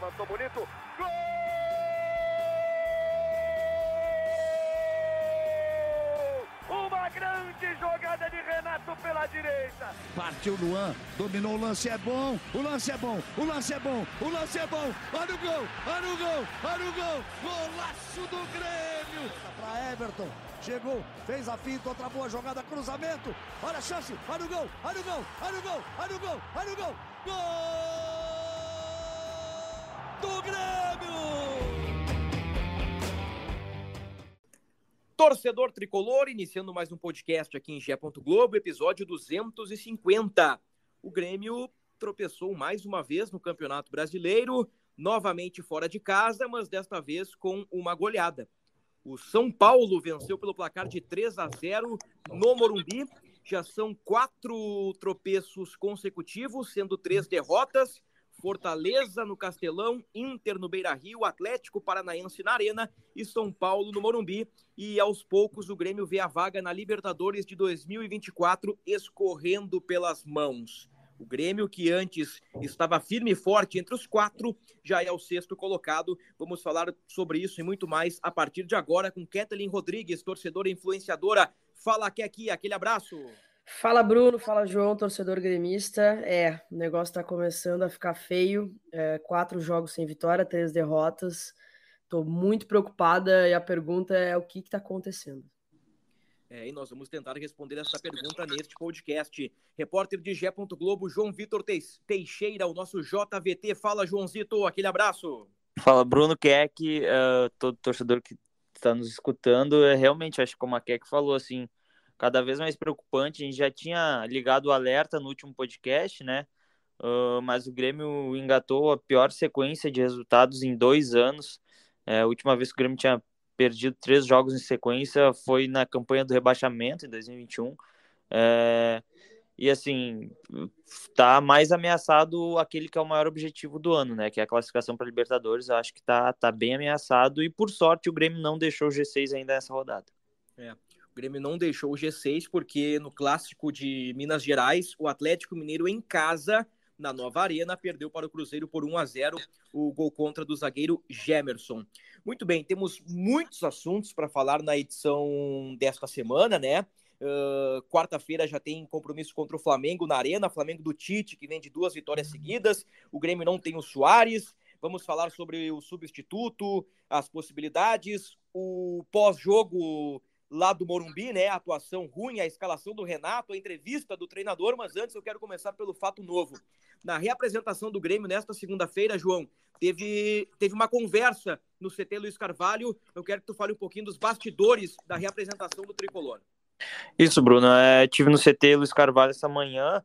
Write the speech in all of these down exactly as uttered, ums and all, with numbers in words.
Levantou bonito. Gol! Uma grande jogada de Renato pela direita. Partiu Luan, dominou, o lance é bom, o lance é bom, o lance é bom, o lance é bom. Olha o gol, olha o gol, olha o gol. Golaço do Grêmio. Para Everton, chegou, fez a finta, outra boa jogada, cruzamento. Olha a chance, olha o gol, olha o gol, olha o gol, olha o gol, olha o gol. Gol do Grêmio. Torcedor tricolor, iniciando mais um podcast aqui em Gé. Globo, episódio duzentos e cinquenta. O Grêmio tropeçou mais uma vez no Campeonato Brasileiro, novamente fora de casa, mas desta vez com uma goleada. O São Paulo venceu pelo placar de três a zero no Morumbi. Já são quatro tropeços consecutivos, sendo três derrotas. Fortaleza no Castelão, Inter no Beira-Rio, Atlético Paranaense na Arena e São Paulo no Morumbi. E aos poucos o Grêmio vê a vaga na Libertadores de dois mil e vinte e quatro escorrendo pelas mãos. O Grêmio, que antes estava firme e forte entre os quatro, já é o sexto colocado. Vamos falar sobre isso e muito mais a partir de agora com Kathleen Rodrigues, torcedora influenciadora. Fala, Keki, aquele abraço. Fala, Bruno. Fala, João, torcedor gremista. É, o negócio tá começando a ficar feio. É, quatro jogos sem vitória, três derrotas. Tô muito preocupada e a pergunta é o que que tá acontecendo. É, e nós vamos tentar responder essa pergunta neste podcast. Repórter de Gé. Globo, João Vitor Teixeira, o nosso J V T. Fala, Joãozito, aquele abraço. Fala, Bruno Keck, uh, todo torcedor que está nos escutando. É, realmente, acho que como a Keck falou, assim, cada vez mais preocupante. A gente já tinha ligado o alerta no último podcast, né? Uh, mas o Grêmio engatou a pior sequência de resultados em dois anos. É, a última vez que o Grêmio tinha perdido três jogos em sequência foi na campanha do rebaixamento, em dois mil e vinte e um. É, e assim, tá mais ameaçado aquele que é o maior objetivo do ano, né? Que é a classificação para Libertadores. Eu acho que tá, tá bem ameaçado e, por sorte, o Grêmio não deixou o G seis ainda nessa rodada. É. O Grêmio não deixou o G seis porque no clássico de Minas Gerais, o Atlético Mineiro em casa, na Nova Arena, perdeu para o Cruzeiro por um a zero, o gol contra do zagueiro Gemerson. Muito bem, temos muitos assuntos para falar na edição desta semana, né? Uh, quarta-feira já tem compromisso contra o Flamengo na Arena, Flamengo do Tite, que vem de duas vitórias seguidas. O Grêmio não tem o Soares. Vamos falar sobre o substituto, as possibilidades, o pós-jogo lá do Morumbi, né? A atuação ruim, a escalação do Renato, a entrevista do treinador. Mas antes eu quero começar pelo fato novo. Na reapresentação do Grêmio nesta segunda-feira, João, teve, teve uma conversa no C T Luiz Carvalho. Eu quero que tu fale um pouquinho dos bastidores da reapresentação do Tricolor. Isso, Bruno. É, tive no C T Luiz Carvalho essa manhã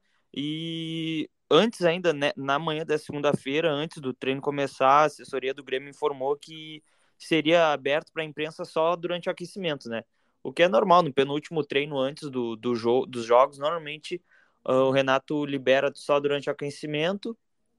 e antes ainda, né, na manhã da segunda-feira, antes do treino começar, a assessoria do Grêmio informou que seria aberto para a imprensa só durante o aquecimento, né? O que é normal, no penúltimo treino antes do, do jo- dos jogos, normalmente uh, o Renato libera só durante o aquecimento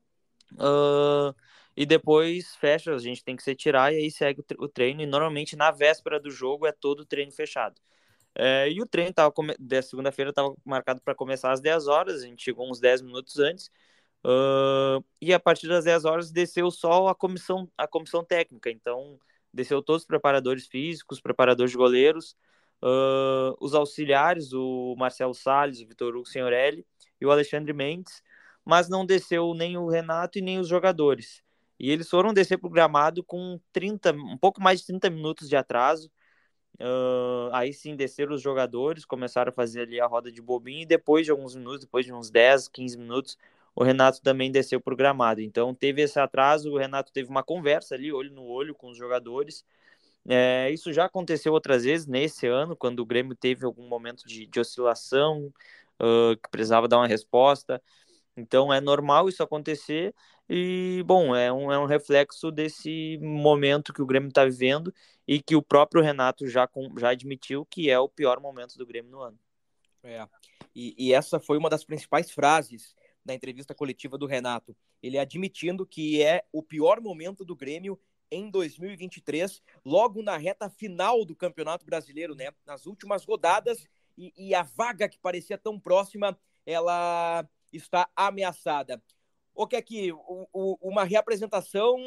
uh, e depois fecha, a gente tem que se tirar e aí segue o, tre- o treino, e normalmente na véspera do jogo é todo o treino fechado. É, e o treino tava come- da segunda-feira estava marcado para começar às dez horas, a gente chegou uns dez minutos antes, uh, e a partir das dez horas desceu só a comissão, a comissão técnica, então desceu todos os preparadores físicos, preparadores de goleiros, uh, os auxiliares, o Marcelo Salles, o Vitor Hugo Senhorelli e o Alexandre Mendes, mas não desceu nem o Renato e nem os jogadores. E eles foram descer para o gramado com trinta, um pouco mais de trinta minutos de atraso. Uh, aí sim desceram os jogadores, começaram a fazer ali a roda de bobinho e depois de alguns minutos, depois de uns dez, quinze minutos, o Renato também desceu para o gramado. Então teve esse atraso, o Renato teve uma conversa ali, olho no olho com os jogadores. É, isso já aconteceu outras vezes nesse ano, quando o Grêmio teve algum momento de, de oscilação, uh, que precisava dar uma resposta. Então é normal isso acontecer e, bom, é um, é um reflexo desse momento que o Grêmio está vivendo e que o próprio Renato já, com, já admitiu que é o pior momento do Grêmio no ano. É, e, e essa foi uma das principais frases da entrevista coletiva do Renato. Ele admitindo que é o pior momento do Grêmio em dois mil e vinte e três, logo na reta final do Campeonato Brasileiro, né? Nas últimas rodadas, e, e a vaga que parecia tão próxima, ela está ameaçada. ou que aqui uma reapresentação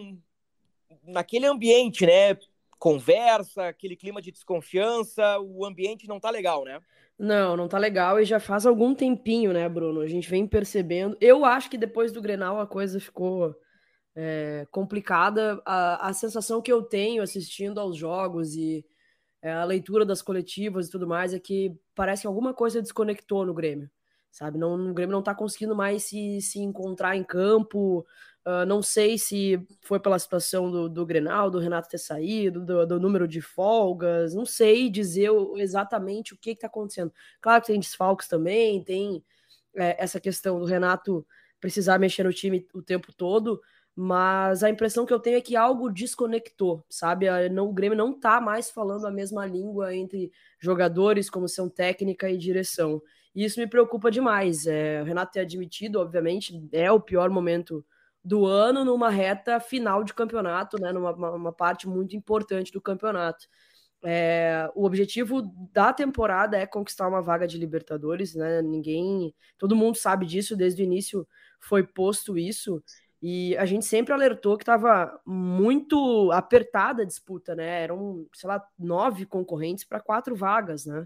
naquele ambiente, né? Conversa, aquele clima de desconfiança, o ambiente não tá legal, né? Não, não tá legal e já faz algum tempinho, né, Bruno? A gente vem percebendo. Eu acho que depois do Grenal a coisa ficou é, complicada. A, a sensação que eu tenho assistindo aos jogos e é, a leitura das coletivas e tudo mais é que parece que alguma coisa desconectou no Grêmio, sabe? Não, o Grêmio não tá conseguindo mais se, se encontrar em campo. Uh, não sei se foi pela situação do, do Grenal, do Renato ter saído, do, do número de folgas, não sei dizer exatamente o que está acontecendo. Claro que tem desfalques também, tem é, essa questão do Renato precisar mexer no time o tempo todo, mas a impressão que eu tenho é que algo desconectou, sabe? Não, o Grêmio não tá mais falando a mesma língua entre jogadores, comissão técnica e direção. E isso me preocupa demais. É, o Renato ter admitido, obviamente, é o pior momento do ano numa reta final de campeonato, né? Numa uma parte muito importante do campeonato. É, o objetivo da temporada é conquistar uma vaga de Libertadores, né? Ninguém, todo mundo sabe disso, desde o início foi posto isso. E a gente sempre alertou que estava muito apertada a disputa, né? Eram, sei lá, nove concorrentes para quatro vagas, né?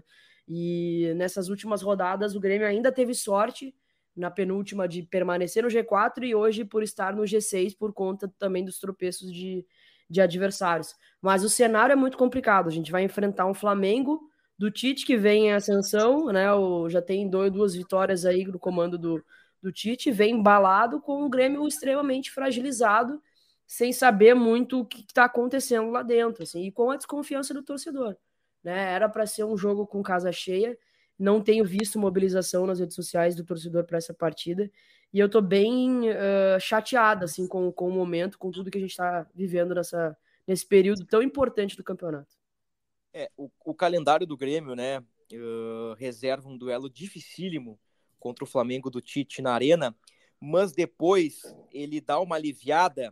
E nessas últimas rodadas o Grêmio ainda teve sorte na penúltima de permanecer no G quatro e hoje por estar no G seis por conta também dos tropeços de, de adversários. Mas o cenário é muito complicado. A gente vai enfrentar um Flamengo do Tite que vem em ascensão, né? O, já tem dois, duas vitórias aí no comando do, do Tite, vem embalado com o Grêmio extremamente fragilizado, sem saber muito o que está acontecendo lá dentro, assim, e com a desconfiança do torcedor, né? Era para ser um jogo com casa cheia. Não tenho visto mobilização nas redes sociais do torcedor para essa partida. E eu tô bem uh, chateada assim, com, com o momento, com tudo que a gente está vivendo nessa, nesse período tão importante do campeonato. É, o, o calendário do Grêmio, né, uh, reserva um duelo dificílimo contra o Flamengo do Tite na Arena, mas depois ele dá uma aliviada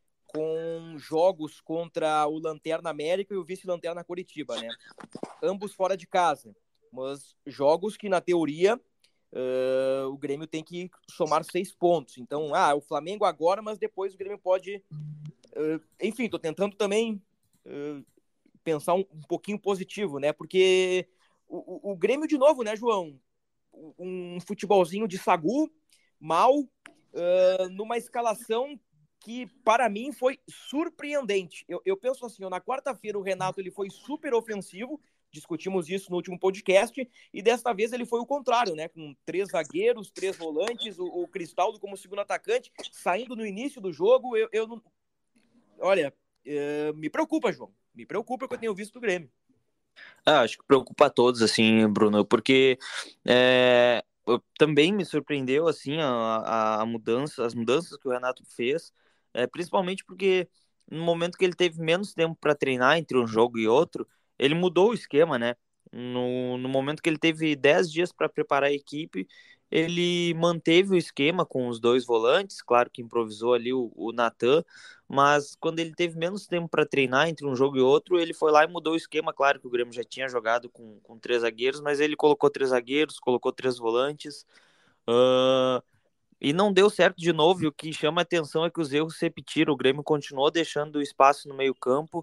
com jogos contra o Lanterna América e o vice-Lanterna Coritiba, né? Ambos fora de casa. Mas jogos que, na teoria, uh, o Grêmio tem que somar seis pontos. Então, ah, o Flamengo agora, mas depois o Grêmio pode... Uh, enfim, estou tentando também uh, pensar um, um pouquinho positivo, né? Porque o, o, o Grêmio, de novo, né, João? Um futebolzinho de sagu, mal, uh, numa escalação que, para mim, foi surpreendente. Eu, eu penso assim, ó, na quarta-feira o Renato ele foi super ofensivo, discutimos isso no último podcast, e desta vez ele foi o contrário, né? Com três zagueiros, três volantes, o, o Cristaldo como segundo atacante, saindo no início do jogo, eu, eu não... Olha, uh, me preocupa, João. Me preocupa que eu tenho visto o Grêmio. Ah, acho que preocupa a todos, assim, Bruno, porque é, também me surpreendeu, assim, a, a mudança, as mudanças que o Renato fez, é, principalmente porque no momento que ele teve menos tempo para treinar entre um jogo e outro, ele mudou o esquema, né? No, no momento que ele teve dez dias para preparar a equipe, ele manteve o esquema com os dois volantes, claro que improvisou ali o, o Natan, mas quando ele teve menos tempo para treinar entre um jogo e outro, ele foi lá e mudou o esquema. Claro que o Grêmio já tinha jogado com, com três zagueiros, mas ele colocou três zagueiros, colocou três volantes, uh, e não deu certo de novo. E o que chama a atenção é que os erros se repetiram. O Grêmio continuou deixando espaço no meio campo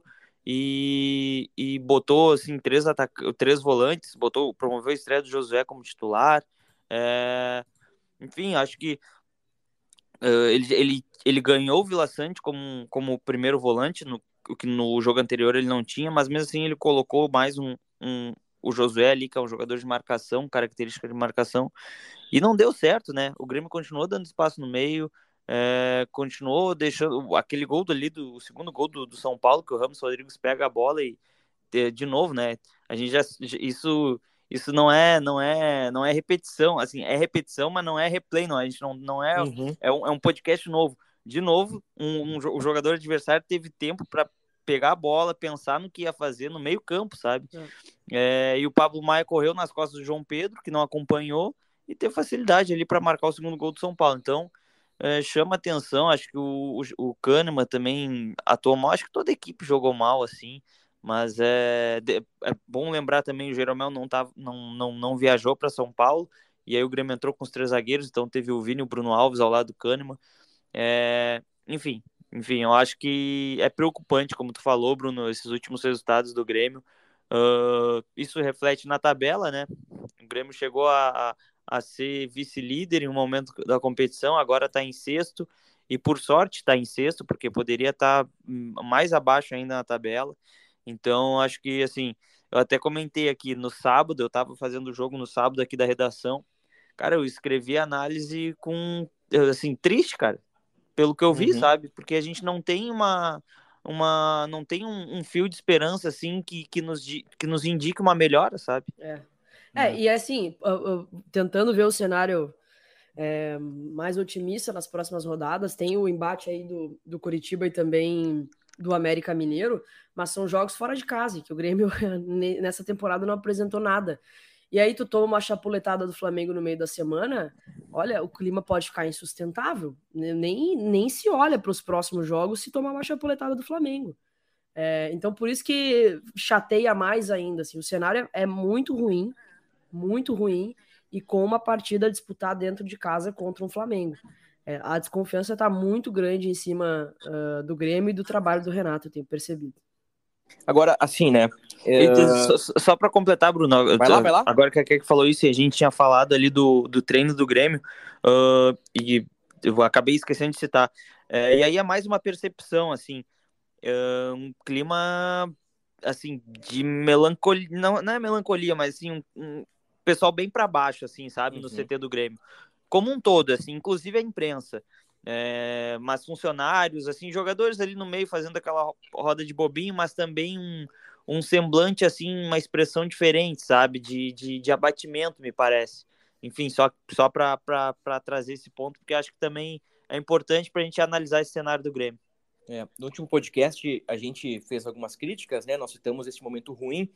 e, e botou assim, três, atac- três volantes, botou, promoveu a estreia do Josué como titular. É... Enfim, acho que Uh, ele, ele, ele ganhou o Vila Sante como, como primeiro volante, no, o que no jogo anterior ele não tinha, mas mesmo assim ele colocou mais um, um o Josué ali, que é um jogador de marcação, característica de marcação, e não deu certo, né? O Grêmio continuou dando espaço no meio, é, continuou deixando aquele gol ali, do, o segundo gol do, do São Paulo, que o Ramos Rodrigues pega a bola e de novo, né? A gente já isso isso não é não é não é repetição, assim, é repetição, mas não é replay, não. A gente não, não é Uhum. é, um, é um podcast novo. De novo, um, um, o jogador adversário teve tempo para pegar a bola, pensar no que ia fazer no meio campo, sabe? É. É, e o Pablo Maia correu nas costas do João Pedro, que não acompanhou, e teve facilidade ali para marcar o segundo gol do São Paulo. Então, é, chama atenção. Acho que o, o, o Kahneman também atuou mal. Acho que toda a equipe jogou mal, assim. Mas é, é bom lembrar também, o Jeromel não, tá, não, não, não viajou para São Paulo, e aí o Grêmio entrou com os três zagueiros, então teve o Vini e o Bruno Alves ao lado do Kahneman. É, enfim, enfim, eu acho que é preocupante, como tu falou, Bruno, esses últimos resultados do Grêmio. Uh, isso reflete na tabela, né? O Grêmio chegou a, a, a ser vice-líder em um momento da competição, agora está em sexto, e por sorte está em sexto, porque poderia estar tá mais abaixo ainda na tabela. Então, acho que, assim, eu até comentei aqui no sábado, eu estava fazendo o jogo no sábado aqui da redação, cara, eu escrevi a análise com, assim, triste, cara, pelo que eu vi, Uhum. sabe? Porque a gente não tem uma... uma não tem um, um fio de esperança assim que, que, nos, que nos indique uma melhora, sabe? É, é e assim, uh, uh, tentando ver o cenário é, mais otimista nas próximas rodadas, tem o embate aí do, do Coritiba e também do América Mineiro, mas são jogos fora de casa, que o Grêmio nessa temporada não apresentou nada. E aí tu toma uma chapuletada do Flamengo no meio da semana, olha, o clima pode ficar insustentável. Nem, nem se olha para os próximos jogos se tomar uma chapuletada do Flamengo. É, então, por isso que chateia mais ainda. Assim, o cenário é muito ruim, muito ruim, e com uma partida a disputar dentro de casa contra um Flamengo. É, a desconfiança está muito grande em cima uh, do Grêmio e do trabalho do Renato, eu tenho percebido. Agora, assim, né? É... Só, só para completar, Bruno, vai lá, vai lá. Agora que a Keke falou isso, e a gente tinha falado ali do, do treino do Grêmio, uh, e eu acabei esquecendo de citar. É, e aí é mais uma percepção, assim, uh, um clima, assim, de melancolia, não, não é melancolia, mas assim, um, um pessoal bem para baixo, assim, sabe, no uhum. C T do Grêmio. Como um todo, assim, inclusive a imprensa. É, mas funcionários, assim, jogadores ali no meio fazendo aquela roda de bobinho, mas também um, um semblante, assim, uma expressão diferente, sabe, de, de, de abatimento, me parece. Enfim, só, só para trazer esse ponto, porque acho que também é importante para a gente analisar esse cenário do Grêmio. É, no último podcast a gente fez algumas críticas, né? Nós citamos esse momento ruim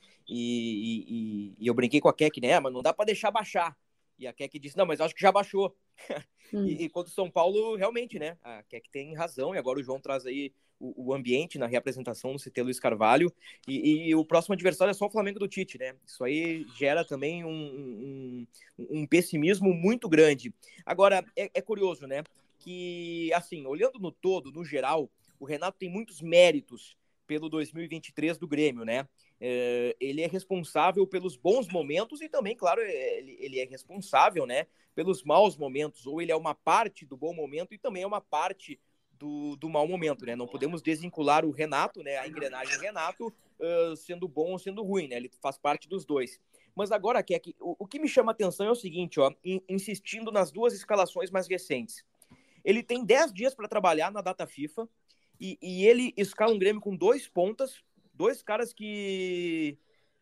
e, e, e eu brinquei com a Keke, né? Mas não dá para deixar baixar. E a Keke disse, não, mas acho que já baixou. Hum. e, e contra o São Paulo, realmente, né? A Keke tem razão, e agora o João traz aí o, o ambiente na reapresentação no C T Luiz Carvalho, e, e o próximo adversário é só o Flamengo do Tite, né? Isso aí gera também um, um, um pessimismo muito grande. Agora, é, é curioso, né? Que, assim, olhando no todo, no geral, o Renato tem muitos méritos pelo dois mil e vinte e três do Grêmio, né? É, ele é responsável pelos bons momentos e também, claro, ele, ele é responsável, né, pelos maus momentos, ou ele é uma parte do bom momento e também é uma parte do, do mau momento, né? Não podemos desvincular o Renato, né, a engrenagem do Renato, uh, sendo bom ou sendo ruim, né? Ele faz parte dos dois. Mas agora, Keke, o, o que me chama a atenção é o seguinte, ó, in, insistindo nas duas escalações mais recentes. Ele tem dez dias para trabalhar na data FIFA, E, e ele escala um Grêmio com dois pontas, dois caras que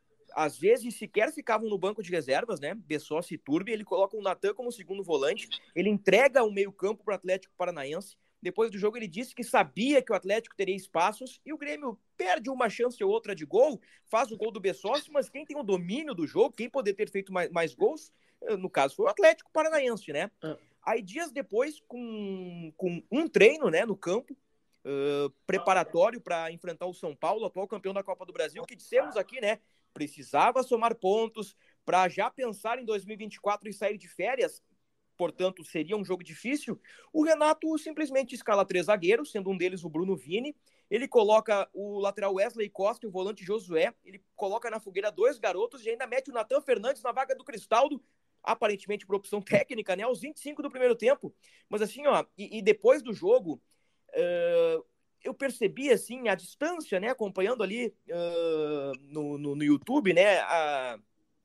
às vezes sequer ficavam no banco de reservas, né? Bessossi e Turbi. Ele coloca o Natan como segundo volante, ele entrega o meio-campo para o Atlético Paranaense. Depois do jogo, ele disse que sabia que o Atlético teria espaços e o Grêmio perde uma chance ou outra de gol, faz o gol do Bessossi, mas quem tem o domínio do jogo, quem poderia ter feito mais, mais gols, no caso foi o Atlético Paranaense, né? Ah. Aí, dias depois, com, com um treino, né, no campo, Uh, preparatório para enfrentar o São Paulo, atual campeão da Copa do Brasil, que dissemos aqui, né, precisava somar pontos para já pensar em dois mil e vinte e quatro e sair de férias, portanto seria um jogo difícil. O Renato simplesmente escala três zagueiros, sendo um deles o Bruno Vini, ele coloca o lateral Wesley Costa e o volante Josué, ele coloca na fogueira dois garotos e ainda mete o Natan Fernandes na vaga do Cristaldo, aparentemente por opção técnica, né, aos vinte e cinco do primeiro tempo. Mas assim, ó, e, e depois do jogo, Uh, eu percebi, assim, a distância, né, acompanhando ali uh, no, no, no YouTube, né, a,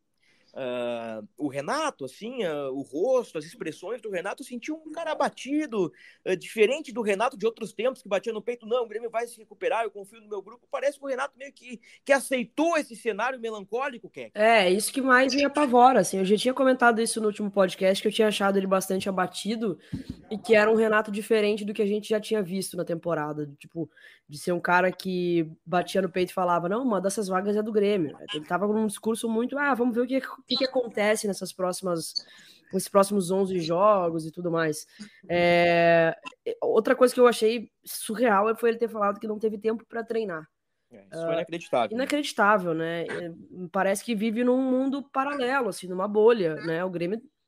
uh, o Renato, assim, uh, o rosto, as expressões do Renato, eu senti um cara abatido, uh, diferente do Renato de outros tempos, que batia no peito, não, o Grêmio vai se recuperar, eu confio no meu grupo. Parece que o Renato meio que, que aceitou esse cenário melancólico, Keke. É, isso que mais me apavora, assim, eu já tinha comentado isso no último podcast, que eu tinha achado ele bastante abatido, e que era um Renato diferente do que a gente já tinha visto na temporada, tipo, de ser um cara que batia no peito e falava, não, uma dessas vagas é do Grêmio. Ele tava com um discurso muito, ah, vamos ver o que, o que, que acontece nessas próximas, nesses próximos onze jogos e tudo mais. É... Outra coisa que eu achei surreal foi ele ter falado que não teve tempo para treinar. É, isso foi inacreditável. Uh, inacreditável, né? Parece que vive num mundo paralelo, assim, numa bolha, né? O Grêmio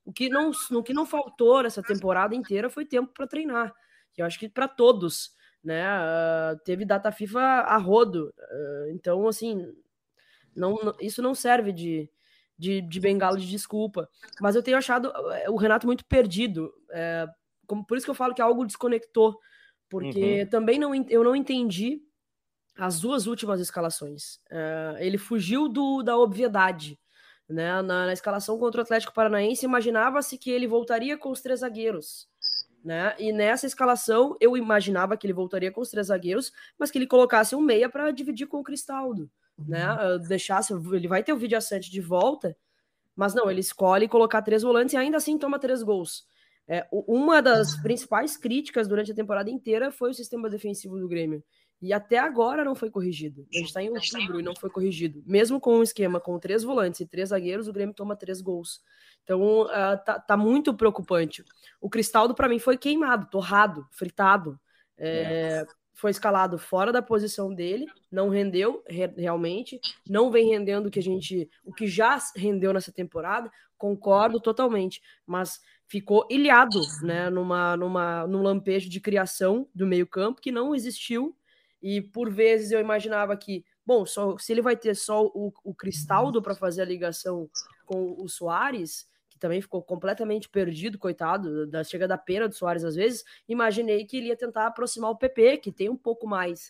O que não, o que não faltou nessa temporada inteira foi tempo para treinar. Eu acho que para todos, né? Uh, teve data FIFA a rodo. Uh, então, assim, não, não, isso não serve de, de, de bengala de desculpa. Mas eu tenho achado o Renato muito perdido. É, como, por isso que eu falo que algo desconectou. Porque uhum. também não, eu não entendi as duas últimas escalações. Uh, ele fugiu do, da obviedade. Né? Na, na escalação contra o Atlético Paranaense, imaginava-se que ele voltaria com os três zagueiros. Né? E nessa escalação, eu imaginava que ele voltaria com os três zagueiros, mas que ele colocasse um meia para dividir com o Cristaldo. Né? Deixasse, ele vai ter o Vidia Sante de volta, mas não, ele escolhe colocar três volantes e ainda assim toma três gols. É, uma das principais críticas durante a temporada inteira foi o sistema defensivo do Grêmio. E até agora não foi corrigido. A gente está em outubro e não foi corrigido. Mesmo com um esquema com três volantes e três zagueiros, o Grêmio toma três gols. Então, uh, tá, tá muito preocupante. O Cristaldo, para mim, foi queimado, torrado, fritado. É, foi escalado fora da posição dele, não rendeu re- realmente, não vem rendendo o que a gente, o que já rendeu nessa temporada, concordo totalmente, mas ficou ilhado, né, numa, numa, num lampejo de criação do meio-campo que não existiu. E por vezes eu imaginava que, bom, só, se ele vai ter só o, o Cristaldo para fazer a ligação com o Soares, que também ficou completamente perdido, coitado, da, chega da pena do Soares às vezes, imaginei que ele ia tentar aproximar o P P, que tem um pouco mais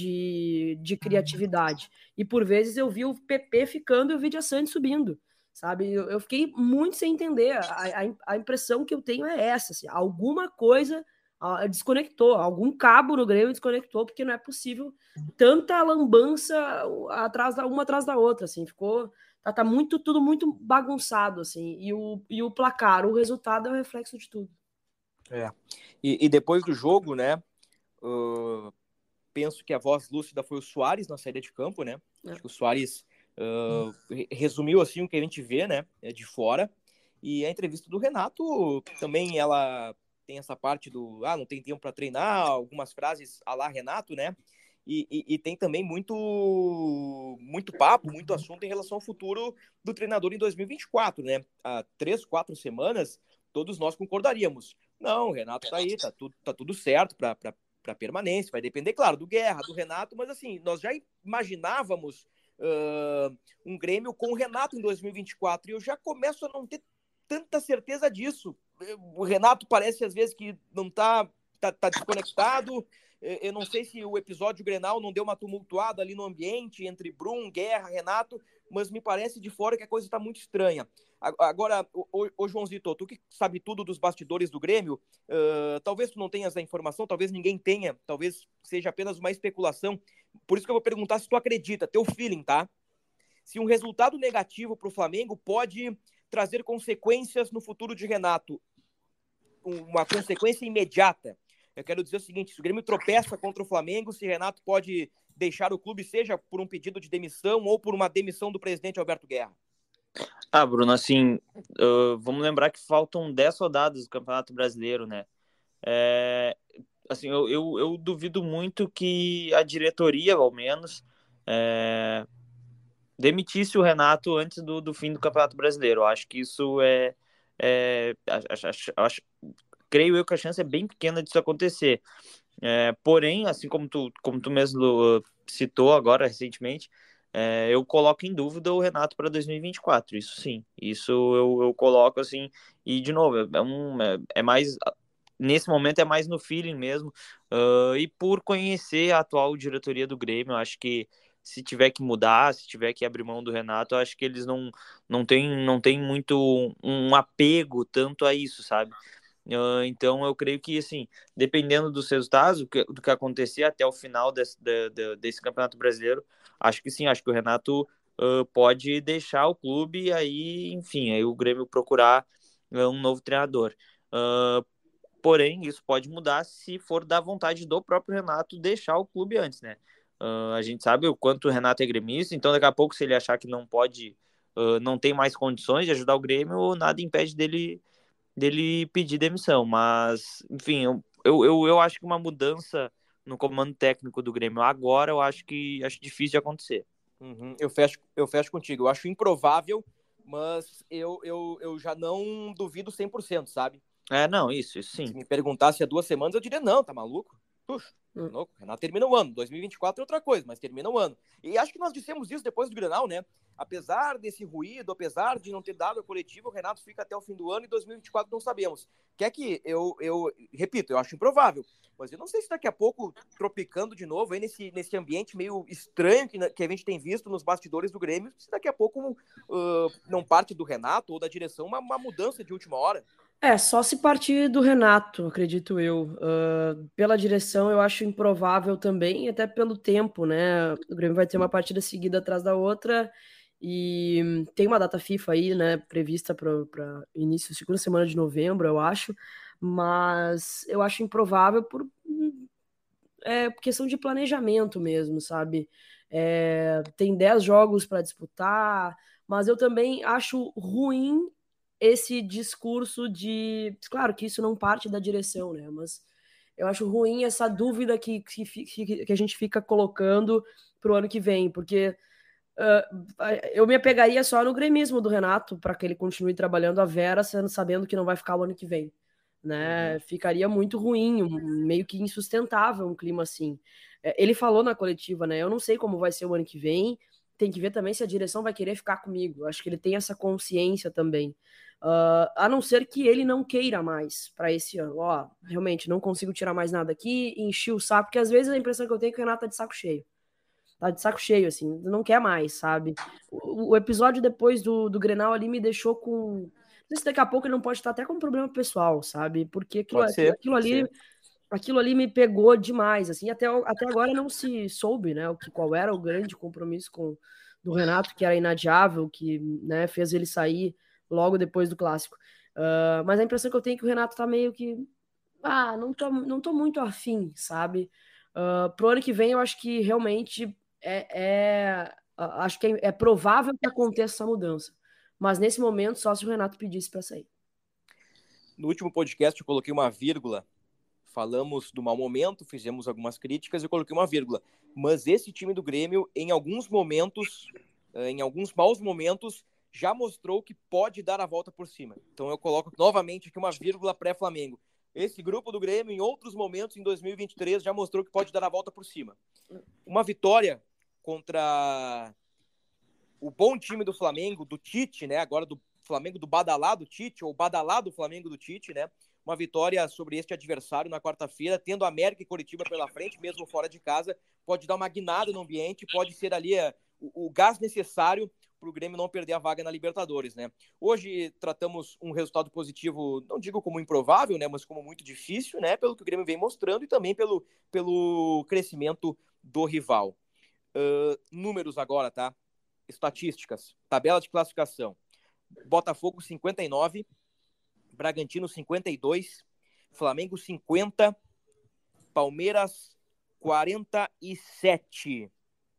de, de criatividade. E por vezes eu vi o P P ficando e o Vidia Sante subindo, sabe? Eu, eu fiquei muito sem entender. A, a, a impressão que eu tenho é essa, assim, alguma coisa desconectou, algum cabo no Grêmio desconectou, porque não é possível tanta lambança atrás da, uma atrás da outra, assim, ficou, tá, tá muito, tudo muito bagunçado, assim, e o, e o placar, o resultado é o reflexo de tudo. É, e, e depois do jogo, né, uh, penso que a voz lúcida foi o Soares na saída de campo, né, é. Acho que o Soares uh, resumiu, assim, o que a gente vê, né, de fora, e a entrevista do Renato também, ela tem essa parte do, ah, não tem tempo para treinar, algumas frases à la Renato, né? E, e, e tem também muito, muito papo, muito assunto em relação ao futuro do treinador em dois mil e vinte e quatro, né? Há três, quatro semanas, todos nós concordaríamos. Não, o Renato tá aí, tá tudo, tá tudo certo para permanência, vai depender, claro, do Guerra, do Renato, mas assim, nós já imaginávamos uh, um Grêmio com o Renato em dois mil e vinte e quatro, e eu já começo a não ter tanta certeza disso. O Renato parece às vezes que não tá, tá, tá desconectado. Eu não sei se o episódio Grenal não deu uma tumultuada ali no ambiente entre Brum, Guerra, Renato, mas me parece de fora que a coisa está muito estranha. Agora, ô, ô Joãozito, tu que sabe tudo dos bastidores do Grêmio, uh, talvez tu não tenhas a informação, talvez ninguém tenha, talvez seja apenas uma especulação. Por isso que eu vou perguntar se tu acredita, teu feeling, tá? Se um resultado negativo para o Flamengo pode trazer consequências no futuro de Renato, uma consequência imediata. Eu quero dizer o seguinte, se o Grêmio tropeça contra o Flamengo, se Renato pode deixar o clube, seja por um pedido de demissão ou por uma demissão do presidente Alberto Guerra. Ah, Bruno, assim, uh, vamos lembrar que faltam dez rodadas do Campeonato Brasileiro, né? É, assim, eu, eu, eu duvido muito que a diretoria, ao menos, é, demitisse o Renato antes do, do fim do Campeonato Brasileiro. Eu acho que isso é... é acho, acho, acho, creio eu que a chance é bem pequena disso acontecer. É, porém, assim como tu, como tu mesmo citou agora, recentemente, é, eu coloco em dúvida o Renato para dois mil e vinte e quatro. Isso sim. Isso eu, eu coloco assim. E, de novo, é, um, é, é mais... Nesse momento é mais no feeling mesmo. Uh, e por conhecer a atual diretoria do Grêmio, eu acho que se tiver que mudar, se tiver que abrir mão do Renato, eu acho que eles não, não têm não tem muito um apego tanto a isso, sabe? Uh, então eu creio que, assim, dependendo dos resultados, do que, do que acontecer até o final desse, de, de, desse Campeonato Brasileiro, acho que sim, acho que o Renato uh, pode deixar o clube e aí, enfim, aí o Grêmio procurar uh, um novo treinador. Uh, porém, isso pode mudar se for da vontade do próprio Renato deixar o clube antes, né? Uh, a gente sabe o quanto o Renato é gremista, então daqui a pouco, se ele achar que não pode, uh, não tem mais condições de ajudar o Grêmio, nada impede dele, dele pedir demissão. Mas, enfim, eu, eu, eu, eu acho que uma mudança no comando técnico do Grêmio agora, eu acho que acho difícil de acontecer. Uhum, eu, fecho, eu fecho contigo. Eu acho improvável mas eu, eu, eu já não duvido cem por cento, sabe? É, não, isso, isso sim. Se me perguntasse há duas semanas, eu diria, não, tá maluco? Puxa, Hum. louco. Renato termina o ano. dois mil e vinte e quatro é outra coisa, mas termina o ano. E acho que nós dissemos isso depois do Grenal, né? Apesar desse ruído, apesar de não ter dado a coletiva, o Renato fica até o fim do ano e dois mil e vinte e quatro não sabemos. Quer que eu, eu repito, eu acho improvável, mas eu não sei se daqui a pouco, tropicando de novo aí nesse, nesse ambiente meio estranho que, que a gente tem visto nos bastidores do Grêmio, se daqui a pouco uh, não parte do Renato ou da direção uma, uma mudança de última hora. É, só se partir do Renato, acredito eu. Uh, pela direção, eu acho improvável também, até pelo tempo, né? O Grêmio vai ter uma partida seguida atrás da outra e tem uma data FIFA aí, né? Prevista para início, segunda semana de novembro, eu acho. Mas eu acho improvável por é, questão de planejamento mesmo, sabe? É, tem dez jogos para disputar, mas eu também acho ruim esse discurso de... Claro que isso não parte da direção, né? Mas eu acho ruim essa dúvida que, que, que a gente fica colocando pro ano que vem, porque uh, eu me apegaria só no gremismo do Renato para que ele continue trabalhando a Vera, sendo, sabendo que não vai ficar o ano que vem, né? Uhum. Ficaria muito ruim, meio que insustentável um clima assim. Ele falou na coletiva, né? Eu não sei como vai ser o ano que vem, tem que ver também se a direção vai querer ficar comigo. Acho que ele tem essa consciência também. Uh, a não ser que ele não queira mais para esse ano. Ó, realmente, não consigo tirar mais nada aqui, enchi o saco, porque às vezes a impressão que eu tenho é que o Renato tá de saco cheio. Tá de saco cheio, assim, não quer mais, sabe? O, o episódio depois do, do Grenal ali me deixou com... Não sei se daqui a pouco ele não pode estar até com um problema pessoal, sabe? Porque aquilo, pode ser, aquilo, aquilo ali... ser. Aquilo ali me pegou demais, assim, até, até agora não se soube, né, o que, qual era o grande compromisso com, do Renato, que era inadiável, que, né, fez ele sair logo depois do Clássico. Uh, mas a impressão que eu tenho é que o Renato tá meio que, ah, não tô, não tô muito afim, sabe? Uh, pro ano que vem eu acho que realmente é, é acho que é, é provável que aconteça essa mudança, mas nesse momento só se o Renato pedisse para sair. No último podcast eu coloquei uma vírgula. Falamos do mau momento, fizemos algumas críticas e eu coloquei uma vírgula. Mas esse time do Grêmio, em alguns momentos, em alguns maus momentos, já mostrou que pode dar a volta por cima. Então eu coloco novamente aqui uma vírgula pré-Flamengo. Esse grupo do Grêmio, em outros momentos, em dois mil e vinte e três, já mostrou que pode dar a volta por cima. Uma vitória contra o bom time do Flamengo, do Tite, né? Agora do Flamengo do badalado Tite, ou badalado Flamengo do Tite, né? Uma vitória sobre este adversário na quarta-feira, tendo América e Coritiba pela frente, mesmo fora de casa, pode dar uma guinada no ambiente, pode ser ali é, o, o gás necessário para o Grêmio não perder a vaga na Libertadores, né? Hoje tratamos um resultado positivo, não digo como improvável, né, mas como muito difícil, né, pelo que o Grêmio vem mostrando e também pelo, pelo crescimento do rival. Uh, números agora, tá? Estatísticas, tabela de classificação. Botafogo cinquenta e nove, Bragantino cinquenta e dois, Flamengo cinquenta, Palmeiras quarenta e sete,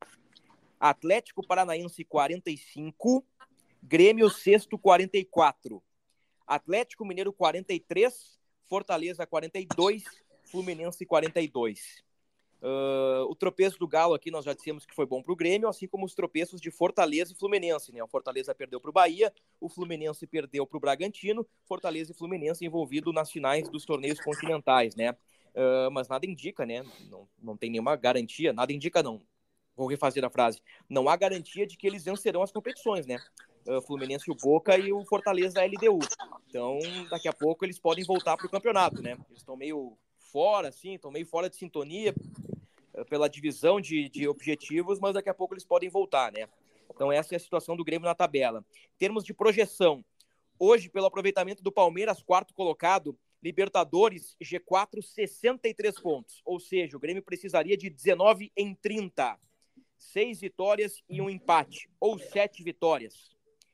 Atlético Paranaense quarenta e cinco, Grêmio sexto quarenta e quatro, Atlético Mineiro quarenta e três, Fortaleza quarenta e dois, Fluminense quarenta e dois. Uh, o tropeço do Galo aqui nós já dissemos que foi bom para o Grêmio, assim como os tropeços de Fortaleza e Fluminense, né? O Fortaleza perdeu para o Bahia, o Fluminense perdeu para o Bragantino, Fortaleza e Fluminense envolvidos nas finais dos torneios continentais, né? Uh, mas nada indica, né? Não, não tem nenhuma garantia, nada indica não. Vou refazer a frase. Não há garantia de que eles vencerão as competições, né? Uh, Fluminense, o Boca e o Fortaleza, a L D U. Então, daqui a pouco eles podem voltar para o campeonato, né? Eles estão meio fora, assim, estão meio fora de sintonia pela divisão de, de objetivos, mas daqui a pouco eles podem voltar, né? Então essa é a situação do Grêmio na tabela. Em termos de projeção, hoje, pelo aproveitamento do Palmeiras, quarto colocado, Libertadores, G quatro, sessenta e três pontos. Ou seja, o Grêmio precisaria de dezenove em trinta. seis vitórias e um empate, ou sete vitórias.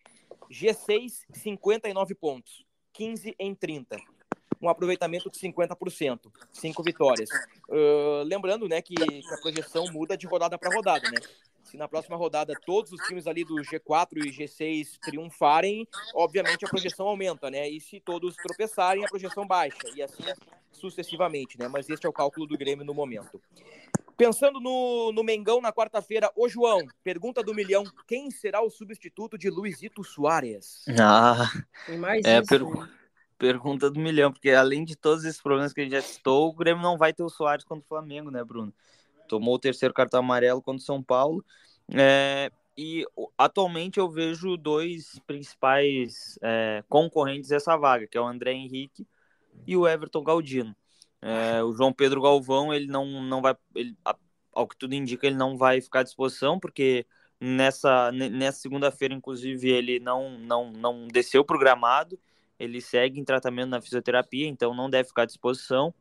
G seis, cinquenta e nove pontos. quinze em trinta. Um aproveitamento de cinquenta por cento, cinco vitórias. Uh, lembrando, né, que, que a projeção muda de rodada para rodada, né? Se na próxima rodada todos os times ali do G quatro e G seis triunfarem, obviamente a projeção aumenta, né? E se todos tropeçarem, a projeção baixa, e assim sucessivamente, né? Mas este é o cálculo do Grêmio no momento. Pensando no, no Mengão na quarta-feira, ô João, pergunta do milhão, quem será o substituto de Luizito Soares? Ah, Tem mais é, isso. per... né? pergunta do milhão, porque além de todos esses problemas que a gente já citou, o Grêmio não vai ter o Soares contra o Flamengo, né, Bruno? Tomou o terceiro cartão amarelo contra o São Paulo. É, e atualmente eu vejo dois principais é, concorrentes dessa vaga, que é o André Henrique e o Everton Galdino. É, o João Pedro Galvão, ele não, não vai, ele, ao que tudo indica, ele não vai ficar à disposição, porque nessa, nessa segunda-feira, inclusive, ele não, não, não desceu para o gramado, ele segue em tratamento na fisioterapia, então não deve ficar à disposição.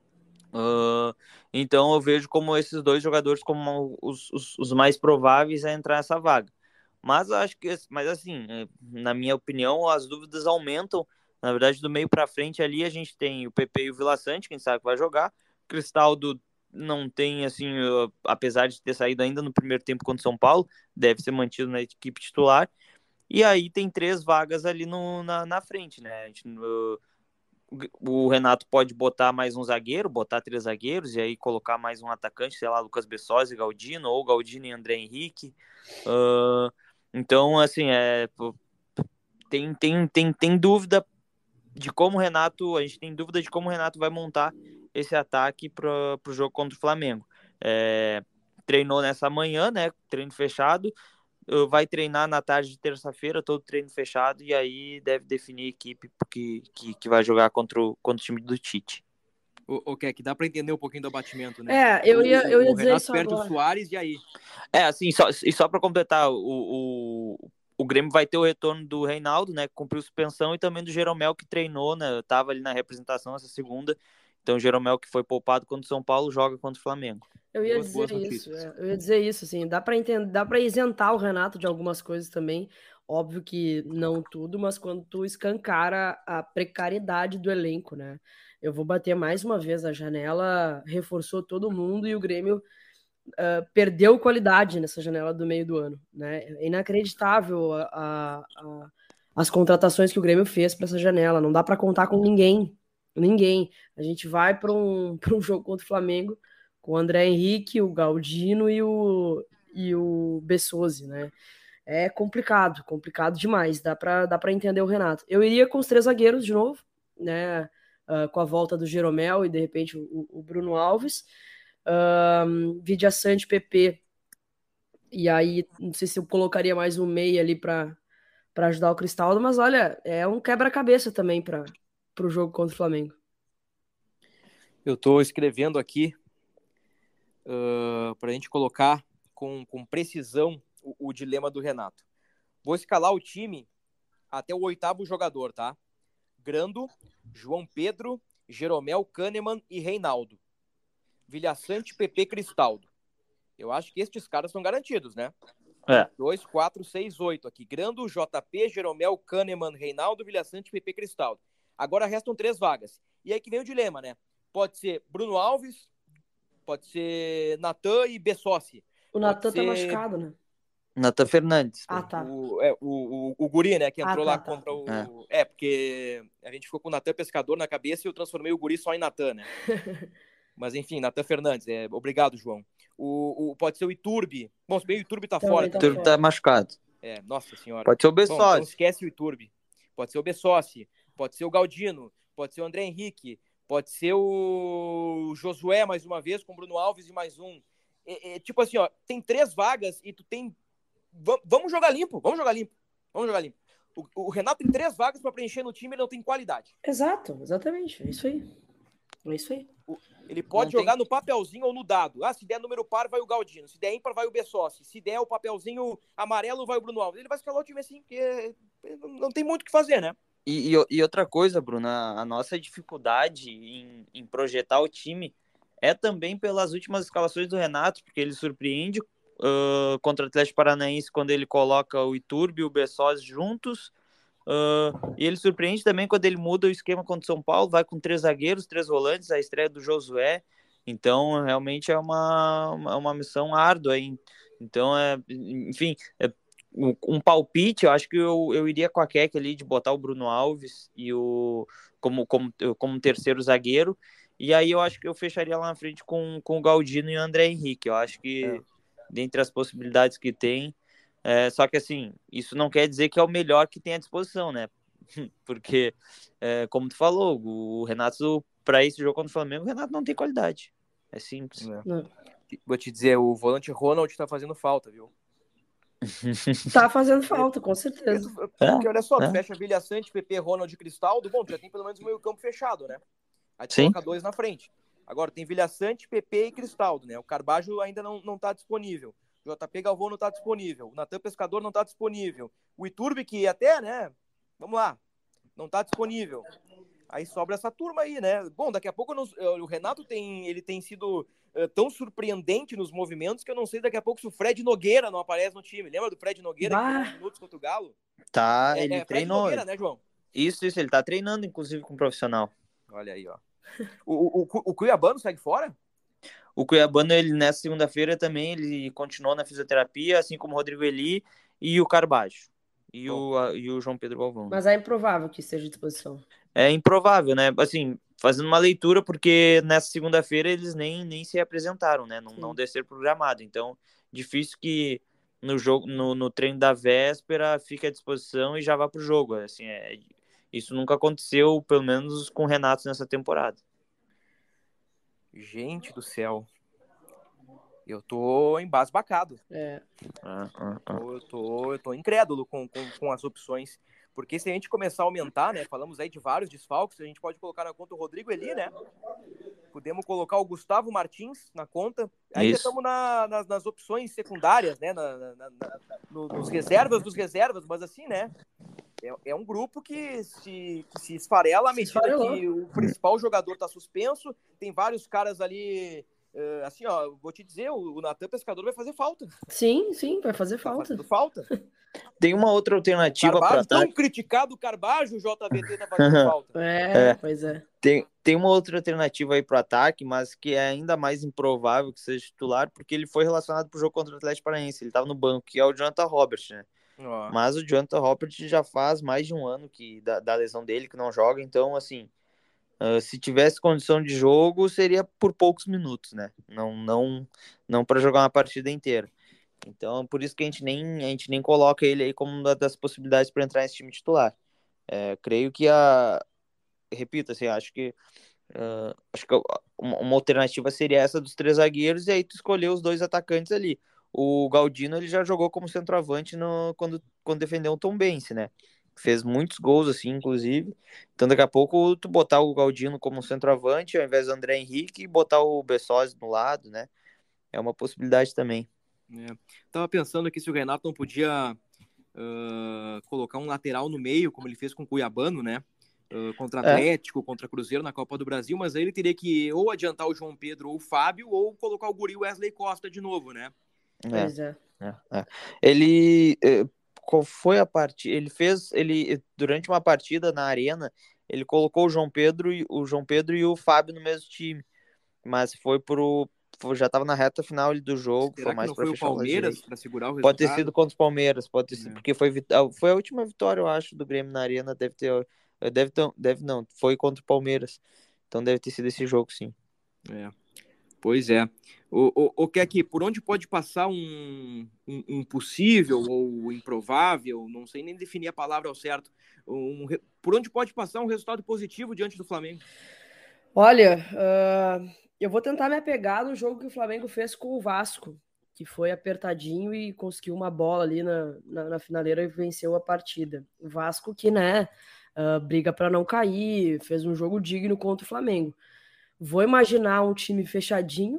Uh, então eu vejo como esses dois jogadores como os, os, os mais prováveis a entrar nessa vaga. Mas acho que, mas assim, na minha opinião, as dúvidas aumentam. Na verdade, do meio para frente ali a gente tem o P P e o Vila Sante, quem sabe que vai jogar. O Cristaldo não tem, assim, uh, apesar de ter saído ainda no primeiro tempo contra o São Paulo, deve ser mantido na equipe titular. E aí tem três vagas ali no, na, na frente, né? A gente, uh, o Renato pode botar mais um zagueiro, botar três zagueiros e aí colocar mais um atacante, sei lá, Lucas Bessosi e Galdino, ou Galdino e André Henrique. Uh, então, assim, é, tem, tem, tem, tem dúvida de como o Renato, a gente tem dúvida de como o Renato vai montar esse ataque para o jogo contra o Flamengo. É, treinou nessa manhã, né? Treino fechado. Vai treinar na tarde de terça-feira, todo treino fechado, e aí deve definir a equipe que, que, que vai jogar contra o, contra o time do Tite. O, o que dá para entender um pouquinho do abatimento, né? É, eu ia, eu ia o dizer Renato isso perde agora. o Soares e aí? É, assim, só, e só para completar, o, o, o Grêmio vai ter o retorno do Reinaldo, né, que cumpriu suspensão, e também do Jeromel, que treinou, né, tava ali na representação essa segunda. Então o Jeromel, que foi poupado contra o São Paulo, joga contra o Flamengo. Eu ia Boas, dizer boas isso, notícias. é, eu ia dizer isso, assim, dá para entender, dá para isentar o Renato de algumas coisas também. Óbvio que não tudo, mas quando tu escancara a precariedade do elenco, né? Eu vou bater mais uma vez, a janela reforçou todo mundo e o Grêmio uh, perdeu qualidade nessa janela do meio do ano, né? É inacreditável a, a, a, as contratações que o Grêmio fez para essa janela. Não dá para contar com ninguém, ninguém. A gente vai para um, para um jogo contra o Flamengo com o André Henrique, o Galdino e o, e o Bessosi, né? É complicado, complicado demais. Dá para dá para entender o Renato. Eu iria com os três zagueiros de novo, né? Uh, com a volta do Jeromel e de repente o, o Bruno Alves. Um, Vidia Sante, P P. E aí, não sei se eu colocaria mais um meia ali para para ajudar o Cristaldo, mas olha, é um quebra-cabeça também para o jogo contra o Flamengo. Eu estou escrevendo aqui uh, para a gente colocar com, com precisão o, o dilema do Renato. Vou escalar o time até o oitavo jogador, tá? Grando, João Pedro, Jeromel, Kahneman e Reinaldo. Vilhaçante, P P, Cristaldo. Eu acho que estes caras são garantidos, né? É. dois, quatro, seis, oito aqui. Grando, J P, Jeromel, Kahneman, Reinaldo, Vilhaçante, P P, Cristaldo. Agora restam três vagas. E aí que vem o dilema, né? Pode ser Bruno Alves, pode ser Natan e Bessosi. O Natan ser... tá machucado, né? Natan Fernandes. Ah, tá. O, é, o, o, o Guri, né? Que entrou ah, tá, lá tá. contra o... É. é, porque a gente ficou com o Natan Pescador na cabeça e eu transformei o Guri só em Natan, né? Mas enfim, Natan Fernandes. É... Obrigado, João. O, o, pode ser o Iturbe. Bom, se bem o Iturbe tá Também fora. tá O Iturbe tá machucado. É, nossa senhora. Pode ser o Bom, então Bessosi. esquece o Iturbe. Pode ser o Bessosi. Pode ser o Galdino. Pode ser o André Henrique. Pode ser o Josué mais uma vez, com o Bruno Alves e mais um. É, é, tipo assim, ó, tem três vagas e tu tem... V- vamos jogar limpo, vamos jogar limpo. Vamos jogar limpo. O, o Renato tem três vagas para preencher no time e não tem qualidade. Exato, exatamente. É isso aí. É isso aí. O, ele pode Não jogar tem... no papelzinho ou no dado. Ah, se der número par, vai o Galdino. Se der ímpar, vai o Bessosi. Se der o papelzinho amarelo, vai o Bruno Alves. Ele vai escalar o time assim, porque não tem muito o que fazer, né? E, e, e outra coisa, Bruno, a, a nossa dificuldade em, em projetar o time é também pelas últimas escalações do Renato, porque ele surpreende uh, contra o Atlético Paranaense quando ele coloca o Iturbe e o Bessosi juntos, uh, e ele surpreende também quando ele muda o esquema contra o São Paulo, vai com três zagueiros, três volantes, a estreia do Josué. Então, realmente é uma, uma, uma missão árdua, hein? Então, é, enfim, é, um palpite, eu acho que eu, eu iria com a Keck ali de botar o Bruno Alves e o, como, como, como terceiro zagueiro, E aí eu acho que eu fecharia lá na frente com, com o Galdino e o André Henrique. Eu acho que, É. dentre as possibilidades que tem, é, só que assim, isso não quer dizer que é o melhor que tem à disposição, né? Porque, é, como tu falou, o Renato, para esse jogo contra o Flamengo, o Renato não tem qualidade. É simples. É. Não. Vou te dizer, o volante Ronald tá fazendo falta, viu? Tá fazendo falta, com certeza. Porque, tu- porque olha só, tu é. fecha Vilha Sante, P P, Ronald e Cristaldo, bom, tu já tem pelo menos o meio campo fechado, né? Aí tu Sim. coloca dois na frente. Agora tem Vilha Sante, P P e Cristaldo, né? O Carbajo ainda não, não tá disponível. O J P Galvão não tá disponível. O Natan Pescador não tá disponível. O Iturbe, que até, né? Vamos lá. Não tá disponível. Aí sobra essa turma aí, né? Bom, daqui a pouco nos, o Renato tem, ele tem sido uh, tão surpreendente nos movimentos que eu não sei daqui a pouco se o Fred Nogueira não aparece no time. Lembra do Fred Nogueira Bah. que teve minutos contra o Galo? Tá, É, ele é Fred treinou. Nogueira, né, João? Isso, isso, ele tá treinando, inclusive, com um profissional. Olha aí, ó. O, o, o Cuiabano segue fora? O Cuiabano, ele nessa segunda-feira também, ele continuou na fisioterapia, assim como o Rodrigo Eli e o Carbajo. E o, a, e o João Pedro Galvão. Mas é improvável que esteja à disposição. É improvável, né? Assim, fazendo uma leitura, porque nessa segunda-feira eles nem, nem se apresentaram, né? Não, não desceram programado. Então, difícil que no jogo, no, no treino da véspera fique à disposição e já vá pro jogo. Assim, é, isso nunca aconteceu, pelo menos com o Renato nessa temporada. Gente do céu. Eu tô embasbacado. É. Ah, ah, ah. Eu tô, eu tô incrédulo com, com, com as opções. Porque se a gente começar a aumentar, né? Falamos aí de vários desfalques, a gente pode colocar na conta o Rodrigo Eli, né? Podemos colocar o Gustavo Martins na conta. Aí já estamos na, nas, nas opções secundárias, né? Na, na, na, no, nos reservas dos reservas, mas assim, né? É, é um grupo que se, que se esfarela à medida que o principal jogador tá suspenso. Tem vários caras ali... Uh, assim, ó, vou te dizer, o, o Natan Pescador vai fazer falta. Sim, sim, vai fazer tá falta. Fazendo falta. Tem uma outra alternativa para ataque. Tão criticado o Carbajo, o J V T tá fazendo falta. É, é, pois é. Tem, tem uma outra alternativa aí para o ataque, mas que é ainda mais improvável que seja titular, porque ele foi relacionado para o jogo contra o Atlético Paranaense. Ele estava no banco, que é o Jonathan Robert, né? Oh. Mas o Jonathan Robert já faz mais de um ano que da, da lesão dele que não joga, então, assim, uh, se tivesse condição de jogo, seria por poucos minutos, né? Não, não, não para jogar uma partida inteira. Então, por isso que a gente nem, a gente nem coloca ele aí como uma das possibilidades para entrar nesse time titular. É, creio que a... Repito, assim, acho que uh, acho que uma, uma alternativa seria essa dos três zagueiros e aí tu escolher os dois atacantes ali. O Galdino, ele já jogou como centroavante no, quando, quando defendeu o Tombense, né? Fez muitos gols, assim, inclusive. Então, daqui a pouco, tu botar o Galdino como centroavante, ao invés do André Henrique, e botar o Bessosi no lado, né? É uma possibilidade também. É. Tava pensando aqui se o Renato não podia uh, colocar um lateral no meio, como ele fez com o Cuiabano, né? Uh, contra Atlético, é. contra Cruzeiro na Copa do Brasil, mas aí ele teria que ou adiantar o João Pedro ou o Fábio, ou colocar o guri Wesley Costa de novo, né? Pois é. é, é. Ele... Qual foi a partida? Ele fez... ele durante uma partida na Arena, ele colocou o João Pedro e o, João Pedro e o Fábio no mesmo time, mas foi pro... já estava na reta final do jogo. Será foi mais que não foi o Palmeiras para segurar o resultado? Pode ter sido contra o Palmeiras, pode ter sido, é. porque foi, foi a última vitória, eu acho, do Grêmio na Arena, deve ter, deve ter, deve não, foi contra o Palmeiras, então deve ter sido esse jogo, sim. É, pois é. O, o, o que é que, por onde pode passar um, um, um possível ou improvável, não sei nem definir a palavra ao certo, um, por onde pode passar um resultado positivo diante do Flamengo? Olha, uh, eu vou tentar me apegar no jogo que o Flamengo fez com o Vasco, que foi apertadinho e conseguiu uma bola ali na, na, na finaleira e venceu a partida. O Vasco que, né, uh, briga para não cair, fez um jogo digno contra o Flamengo. Vou imaginar um time fechadinho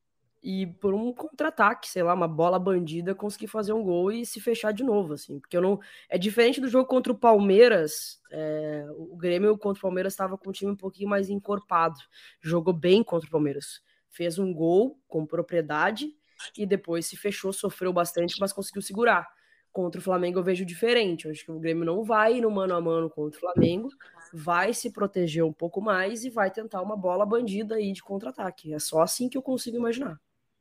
e por um contra-ataque, sei lá, uma bola bandida, conseguir fazer um gol e se fechar de novo, assim, porque eu não... É diferente do jogo contra o Palmeiras, é... o Grêmio contra o Palmeiras estava com o time um pouquinho mais encorpado, jogou bem contra o Palmeiras, fez um gol com propriedade e depois se fechou, sofreu bastante, mas conseguiu segurar. Contra o Flamengo eu vejo diferente, eu acho que o Grêmio não vai no mano a mano contra o Flamengo, vai se proteger um pouco mais e vai tentar uma bola bandida aí de contra-ataque, é só assim que eu consigo imaginar.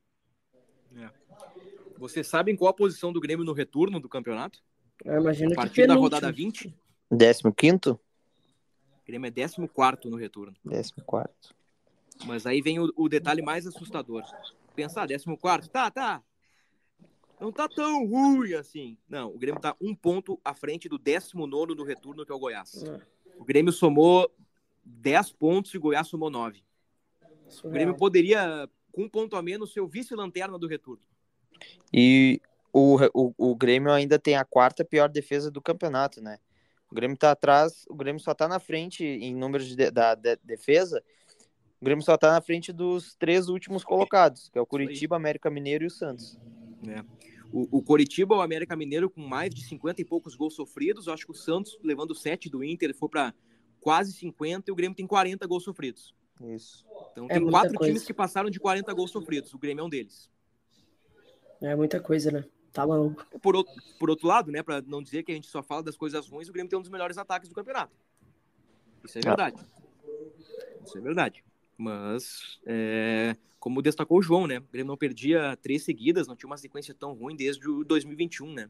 É. Vocês sabem qual a posição do Grêmio no retorno do campeonato? Eu imagino a partir que da rodada vinte? Décimo quinto? O Grêmio é décimo quarto no retorno. Décimo quarto. Mas aí vem o, o detalhe mais assustador. Pensar, décimo quarto, tá, tá. Não tá tão ruim assim. Não, o Grêmio tá um ponto à frente do décimo nono do retorno, que é o Goiás. O Grêmio somou dez pontos e o Goiás somou nove. O Grêmio poderia, com um ponto a menos, ser o vice-lanterna do retorno. E o, o, o Grêmio ainda tem a quarta pior defesa do campeonato, né? O Grêmio tá atrás, o Grêmio só tá na frente em números de, da de, defesa. O Grêmio só tá na frente dos três últimos colocados, que é o Curitiba, América Mineiro e o Santos. É. O, o Coritiba, o América Mineiro, com mais de cinquenta e poucos gols sofridos. Eu acho que o Santos, levando sete do Inter, foi para quase cinquenta, e o Grêmio tem quarenta gols sofridos. Isso. Então É tem muita quatro coisa. times que passaram de quarenta gols sofridos. O Grêmio é um deles. É muita coisa, né? Tá maluco. Por, outro- por outro lado, né, para não dizer que a gente só fala das coisas ruins, o Grêmio tem um dos melhores ataques do campeonato. Isso é verdade. Isso é verdade. Mas, é, como destacou o João, né? O Grêmio não perdia três seguidas, não tinha uma sequência tão ruim desde o dois mil e vinte e um, né?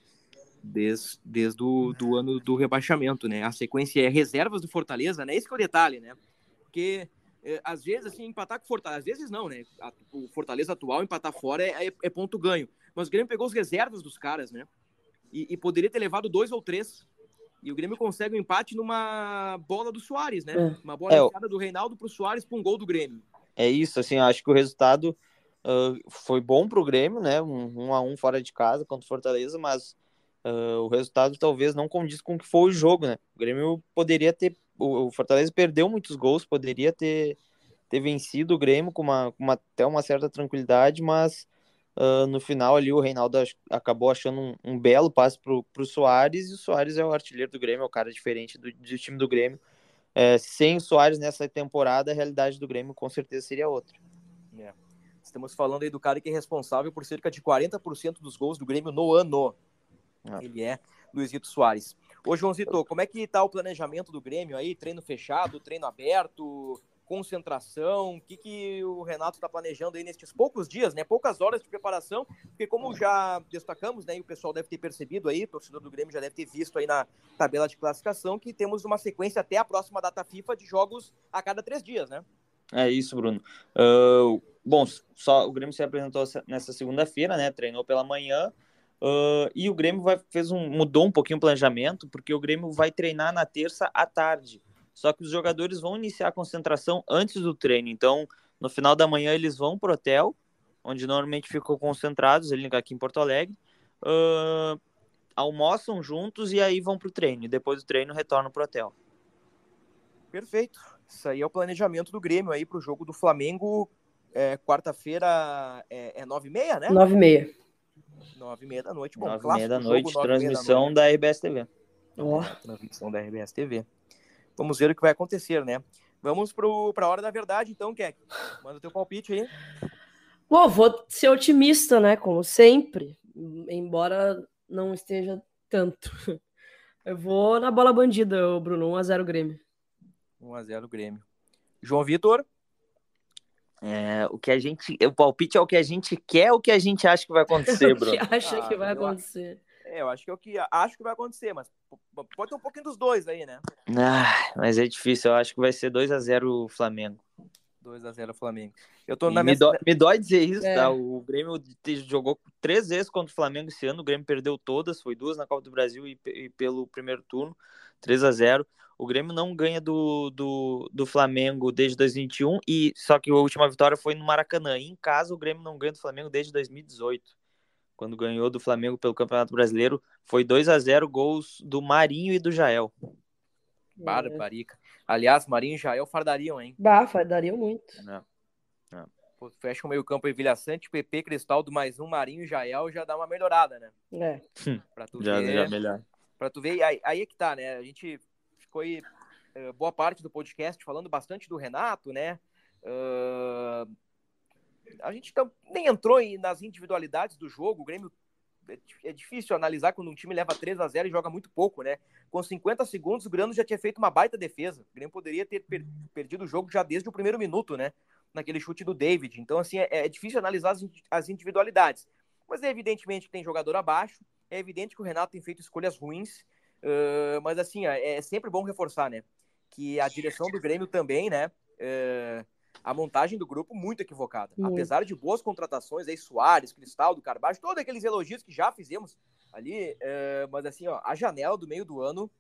Desde, desde o do ano do rebaixamento, né? A sequência é reservas do Fortaleza, né? Esse que é o detalhe, né? Porque, é, às vezes, assim, empatar com o Fortaleza, às vezes não, né? A- o Fortaleza atual, empatar fora é, é- é ponto ganho. Mas o Grêmio pegou as reservas dos caras, né? E, e poderia ter levado dois ou três. E o Grêmio consegue um empate numa bola do Soares, né? É. Uma bola É, o- enfiada do Reinaldo pro Soares para um gol do Grêmio. É isso, assim, eu acho que o resultado ah, foi bom pro Grêmio, né? Um, um a um fora de casa contra o Fortaleza, mas ah, o resultado talvez não condiz com o que foi o jogo, né? O Grêmio poderia ter. O, o Fortaleza perdeu muitos gols, poderia ter, ter vencido o Grêmio com uma, com uma, até uma certa tranquilidade, mas ah, no final ali o Reinaldo ach- acabou achando um, um belo passe pro, pro Soares, e o Soares é o artilheiro do Grêmio, é o cara diferente do, do time do Grêmio. É, sem o Soares nessa temporada, a realidade do Grêmio com certeza seria outra. É. Estamos falando aí do cara que é responsável por cerca de quarenta por cento dos gols do Grêmio no ano. Ah. Ele é Luizito Soares. Ô, Joãozito, como é que tá o planejamento do Grêmio aí? Treino fechado, treino aberto, concentração? O que, que o Renato está planejando aí nestes poucos dias, né? Poucas horas de preparação, porque como já destacamos, né, e o pessoal deve ter percebido aí, o torcedor do Grêmio já deve ter visto aí na tabela de classificação, que temos uma sequência até a próxima data FIFA de jogos a cada três dias, né? É isso, Bruno. Uh, bom, só o Grêmio se apresentou nessa segunda-feira, né? Treinou pela manhã. Uh, e o Grêmio vai, fez um, mudou um pouquinho o planejamento, porque o Grêmio vai treinar na terça à tarde. Só que os jogadores vão iniciar a concentração antes do treino. Então, no final da manhã, eles vão pro hotel, onde normalmente ficam concentrados, ali aqui em Porto Alegre. Uh, almoçam juntos e aí vão pro treino. E depois do treino, retornam pro hotel. Perfeito. Isso aí é o planejamento do Grêmio aí pro jogo do Flamengo. É, quarta-feira é, é nove e meia, né? nove e meia. Nove e meia da noite. Bom, Nove e clássico meia da jogo, noite, nove e meia da transmissão noite. da R B S T V. Ó, É, transmissão da R B S T V. Vamos ver o que vai acontecer, né? Vamos para a hora da verdade, então, Keck. Manda o teu palpite aí. Bom, vou ser otimista, né? Como sempre, embora não esteja tanto. Eu vou na bola bandida, o Bruno, um a zero Grêmio. um a zero Grêmio. João Vitor. É, o que a gente, o palpite é o que a gente quer, o que a gente acha que vai acontecer, O que Bruno. acha Ah, que vai eu a- acontecer? É, eu acho que é o que acho que vai acontecer, mas p- pode ter um pouquinho dos dois aí, né? Ah, mas é difícil, eu acho que vai ser dois a zero Flamengo. dois a zero Flamengo. Eu tô E na me, minha... dói, me dói dizer isso, É. tá? O Grêmio te- jogou três vezes contra o Flamengo esse ano, o Grêmio perdeu todas, foi duas na Copa do Brasil e, pe- e pelo primeiro turno, três a zero. O Grêmio não ganha do, do, do Flamengo desde dois mil e vinte e um, e, só que a última vitória foi no Maracanã. E em casa, o Grêmio não ganha do Flamengo desde dois mil e dezoito. Quando ganhou do Flamengo pelo Campeonato Brasileiro, foi dois a zero, gols do Marinho e do Jael. Barbarica. Aliás, Marinho e Jael fardariam, hein? Bah, daria muito. Não. Pô, fecha o meio campo aí, Vilha Sante, P P, Cristaldo, mais um, Marinho e Jael, já dá uma melhorada, né? É. Pra tu Já, ver... já melhor. Pra tu ver, aí, aí é que tá, né? A gente ficou aí eh, boa parte do podcast falando bastante do Renato, né? Ah, a gente tam- nem entrou em- nas individualidades do jogo. O Grêmio é, di- é difícil analisar quando um time leva três a zero e joga muito pouco, né? Com cinquenta segundos, o Grêmio já tinha feito uma baita defesa. O Grêmio poderia ter per- perdido o jogo já desde o primeiro minuto, né? Naquele chute do David. Então, assim, é, é difícil analisar as, indi- as individualidades. Mas é evidentemente que tem jogador abaixo. É evidente que o Renato tem feito escolhas ruins. Uh, mas, assim, é, é sempre bom reforçar, né? Que a direção do Grêmio também, né? Uh, a montagem do grupo muito equivocada. Muito. Apesar de boas contratações, aí Soares, Cristaldo, Carbajo, todos aqueles elogios que já fizemos ali, é, mas assim, ó, a janela do meio do ano,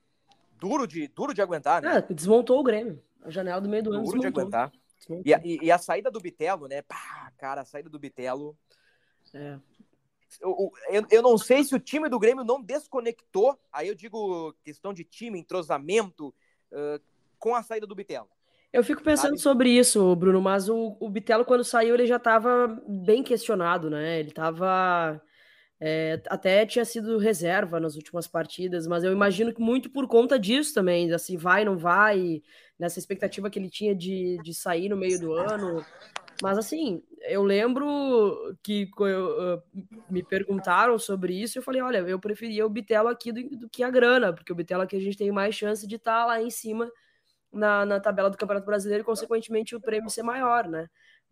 duro de, duro de aguentar, né? Ah, desmontou o Grêmio. A janela do meio do ano Duro de desmontou. aguentar. Desmontou. E a, e, e a saída do Bitelo, né? Pá, cara, a saída do Bitelo... É. Eu, eu, eu não sei se o time do Grêmio não desconectou, aí eu digo questão de time, entrosamento, uh, com a saída do Bitelo. Eu fico pensando Sabe? sobre isso, Bruno, mas o, o Bitelo, quando saiu, ele já estava bem questionado, né? Ele estava... É, até tinha sido reserva nas últimas partidas, mas eu imagino que muito por conta disso também, assim, vai, não vai, nessa expectativa que ele tinha de, de sair no meio do ano. Mas, assim, eu lembro que eu, me perguntaram sobre isso e eu falei, olha, eu preferia o Bitelo aqui do, do que a grana, porque o Bitelo aqui a gente tem mais chance de estar lá em cima na, na tabela do Campeonato Brasileiro e, consequentemente, o prêmio ser maior, né?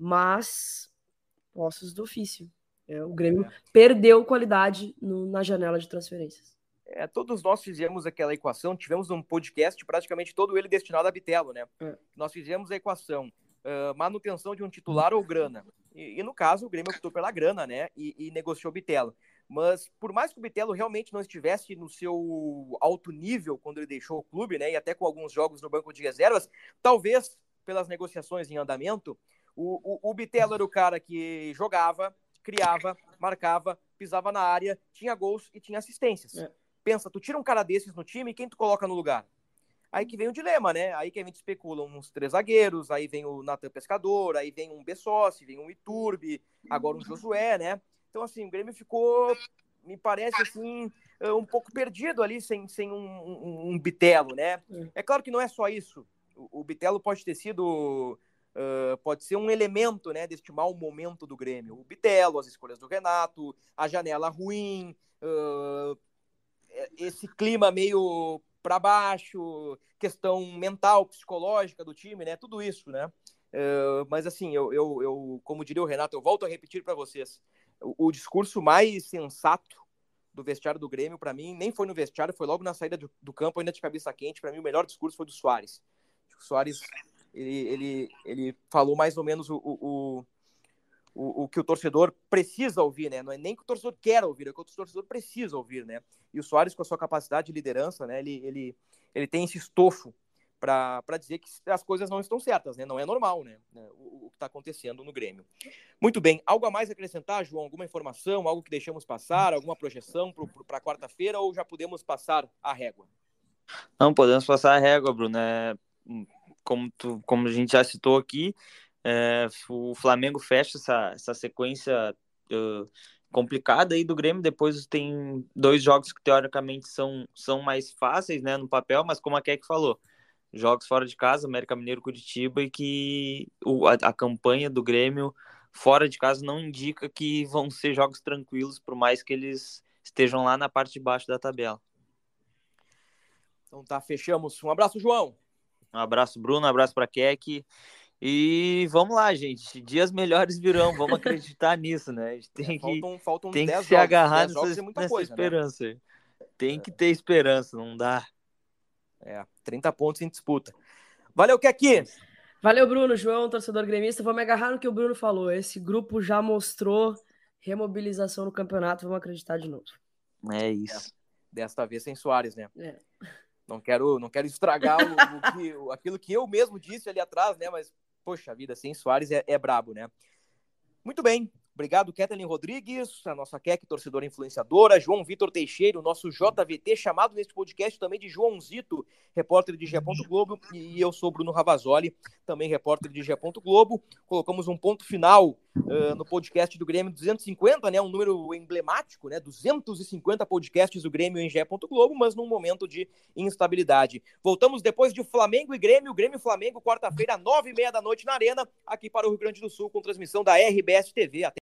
Mas, ossos do ofício. É, o Grêmio é. perdeu qualidade no, na janela de transferências. É, todos nós fizemos aquela equação, tivemos um podcast praticamente todo ele destinado a Bitelo, né? É. Nós fizemos a equação, uh, manutenção de um titular ou grana. E, e no caso, o Grêmio optou pela grana, né? E, e negociou o Bitelo. Mas por mais que o Bitelo realmente não estivesse no seu alto nível quando ele deixou o clube, né? E até com alguns jogos no banco de reservas, talvez pelas negociações em andamento, o, o, o Bitelo era o cara que jogava, criava, marcava, pisava na área, tinha gols e tinha assistências. É. Pensa, tu tira um cara desses no time, quem tu coloca no lugar? Aí que vem o dilema, né? Aí que a gente especula uns três zagueiros, aí vem o Natan Pescador, aí vem um Bessossi, vem um Iturbe, agora um Josué, né? Então, assim, o Grêmio ficou, me parece, assim, um pouco perdido ali, sem, sem um, um, um Bitelo, né? É claro que não é só isso. O, o Bitelo pode ter sido... Uh, pode ser um elemento, né, deste mau momento do Grêmio. O Bitelo, as escolhas do Renato, a janela ruim, uh, esse clima meio para baixo, questão mental, psicológica do time, né, tudo isso, né. Uh, mas assim, eu, eu, eu, como diria o Renato, eu volto a repetir para vocês, o, o discurso mais sensato do vestiário do Grêmio, para mim, nem foi no vestiário, foi logo na saída do, do campo, ainda de cabeça quente. Para mim, o melhor discurso foi do Soares. O Soares... Ele, ele, ele falou mais ou menos o, o, o, o que o torcedor precisa ouvir, né? Não é nem que o torcedor quer ouvir, é o que o torcedor precisa ouvir, né? E o Soares, com a sua capacidade de liderança, né? Ele, ele, ele tem esse estofo para dizer que as coisas não estão certas, né? Não é normal, né? O, o que está acontecendo no Grêmio. Muito bem. Algo a mais a acrescentar, João? Alguma informação? Algo que deixamos passar? Alguma projeção para quarta-feira? Ou já podemos passar a régua? Não, podemos passar a régua, Bruno. É... Como, tu, como a gente já citou aqui, é, o Flamengo fecha essa, essa sequência uh, complicada aí do Grêmio. Depois tem dois jogos que teoricamente são, são mais fáceis, né, no papel, mas como a Keck falou, jogos fora de casa, América Mineiro, Curitiba, e que o, a, a campanha do Grêmio fora de casa não indica que vão ser jogos tranquilos, por mais que eles estejam lá na parte de baixo da tabela. Então tá, fechamos. Um abraço, João. Um abraço, Bruno, um abraço para Keck. E vamos lá, gente. Dias melhores virão. Vamos acreditar nisso, né? A gente tem é, que, faltam, faltam tem que se jogos, agarrar nessa, é nessa coisa, esperança. Né? Tem que ter esperança, não dá. É, trinta pontos em disputa. Valeu, Keck! Valeu, Bruno, João, torcedor gremista. Vou me agarrar no que o Bruno falou. Esse grupo já mostrou remobilização no campeonato. Vamos acreditar de novo. É isso. É, desta vez sem Soares, né? É. Não quero, não quero estragar o, o que, o, aquilo que eu mesmo disse ali atrás, né? Mas, poxa vida, sem Soares é, é brabo, né? Muito bem. Obrigado, Kathleen Rodrigues, a nossa Keck, torcedora influenciadora, João Vitor Teixeira, o nosso J V T, chamado neste podcast também de Joãozito, repórter de G E. Globo, e eu sou Bruno Ravazoli, também repórter de G E. Globo. Colocamos um ponto final uh, no podcast do Grêmio duzentos e cinquenta, né, um número emblemático, né, duzentos e cinquenta podcasts do Grêmio em G E. Globo, mas num momento de instabilidade. Voltamos depois de Flamengo e Grêmio, Grêmio e Flamengo, quarta-feira, nove e meia da noite na Arena, aqui para o Rio Grande do Sul, com transmissão da R B S T V. Até